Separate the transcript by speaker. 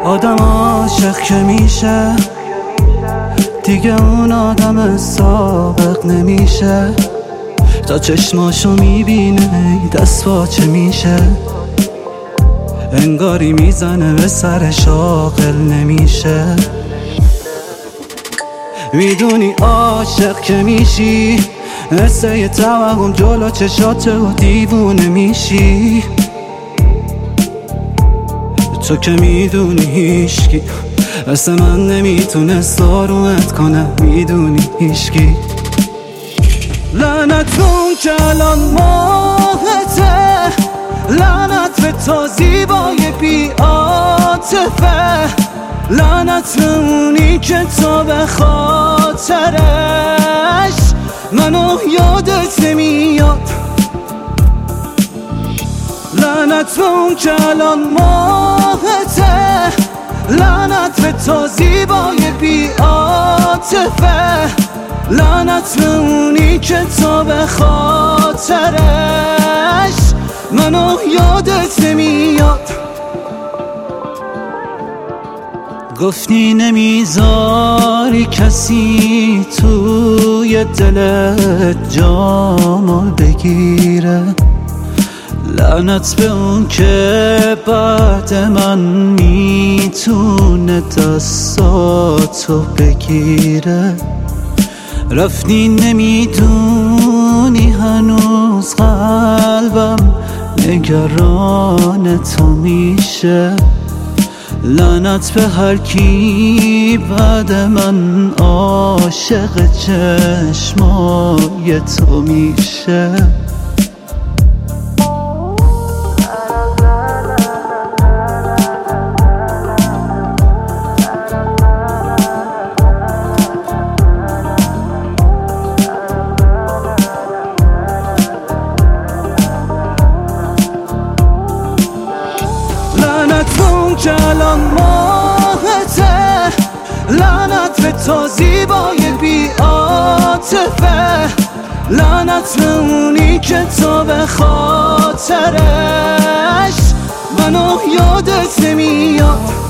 Speaker 1: آدم عاشق که میشه دیگه اون آدم سابق نمیشه. تا چشماشو میبینه دست واچه میشه، انگاری میزنه به سرش عاقل نمیشه. میدونی عاشق که میشی مثل یه توهم جلو چشاته و دیوونه میشی. تو که میدونی هیشکی مثل من نمیتونست آرومت کنه، میدونی هیشکی. لعنت اون که الان ماهته، لعنت به تا زیبای بی عاطفه، لعنت به اونی که تا به خاطرش منو یادت نمیاد. لعنت به اون که الان ماهته، لعنت به تا زیبای بی عاطفه، لعنت به اونی که تا به خاطرش منو یادت نمیاد. گفتی نمیذاری کسی توی دلت جامو بگیره، لعنت به اون که بعد من میتونه دستاتو بگیره. رفتی نمیدونی هنوز قلبم نگران تو میشه، لعنت به هر کی بعد من عاشق چشمای تو میشه. لعنت اون که الان ماهته، لعنت به تا زیبای بی عاطفه، لعنت به اونی که تا به خاطرش منو یادت نمیاد.